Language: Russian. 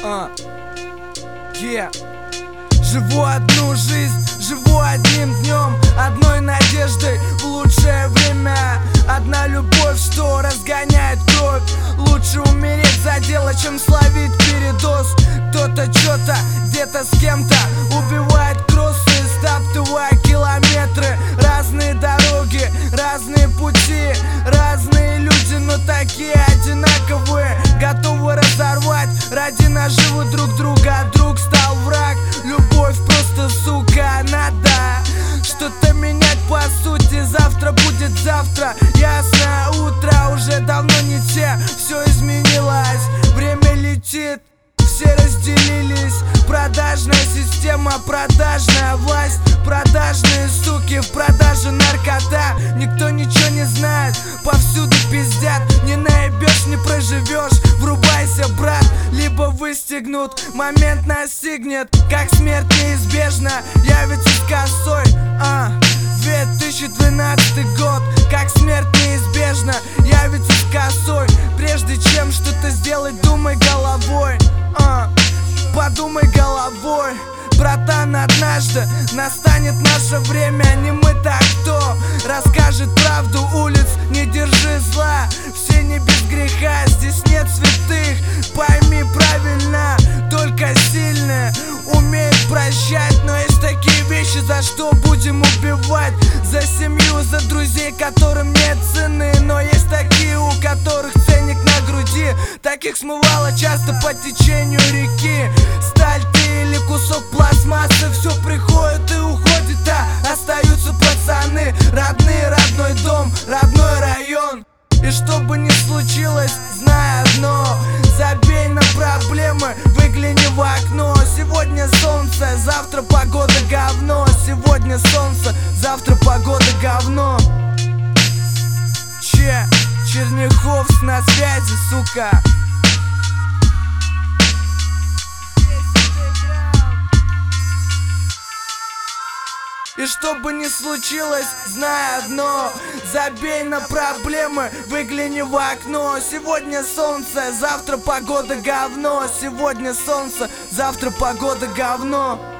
Живу одну жизнь, живу одним днем, одной надеждой в лучшее время. Одна любовь, что разгоняет кровь. Лучше умереть за дело, чем словить передоз. Кто-то что-то где-то с кем-то убивает кроссы, стаптывая километры. Разные дороги, разные пути, разные люди, но такие одинаковые. Готовы разорвать ради наживы друг друга. Друг стал враг, любовь просто, сука, надо что-то менять по сути. Завтра будет завтра, ясное утро, уже давно не те. Все изменилось, время летит, все разделились. Продажная система, продажная власть, продажные суки, в продаже наркота. Никто ничего не знает, повсюду пиздят. Не наебешь, не проживешь, врубайся, брат, либо выстегнут. Момент настигнет, как смерть неизбежна, явится с косой. 2012 год, как смерть неизбежна, явится с косой. Прежде чем что-то сделать, думай головой. Подумай головой, братан, однажды настанет наше время. Не мы, так кто расскажет правду улиц, не держи зла. Все не без греха, здесь нет святых. Пойми правильно, только сильные умеют прощать. Но есть такие вещи, за что будем убивать. За семью, за друзей, которым нет цены. Но есть такие, у которых ценник на груди. Таких смывало часто по течению реки. Сталь ты или кусок пластмассы, все приходит и уходит, а остаются пацаны. Родные, родной дом, родной район. И что бы ни случилось, знай одно: забей на проблемы, выгляни в окно. Сегодня солнце, завтра погода говно. Сегодня солнце, завтра погода говно. Черняховс на связи, сука. И что бы ни случилось, знай одно: забей на проблемы, выгляни в окно. Сегодня солнце, завтра погода говно. Сегодня солнце, завтра погода говно.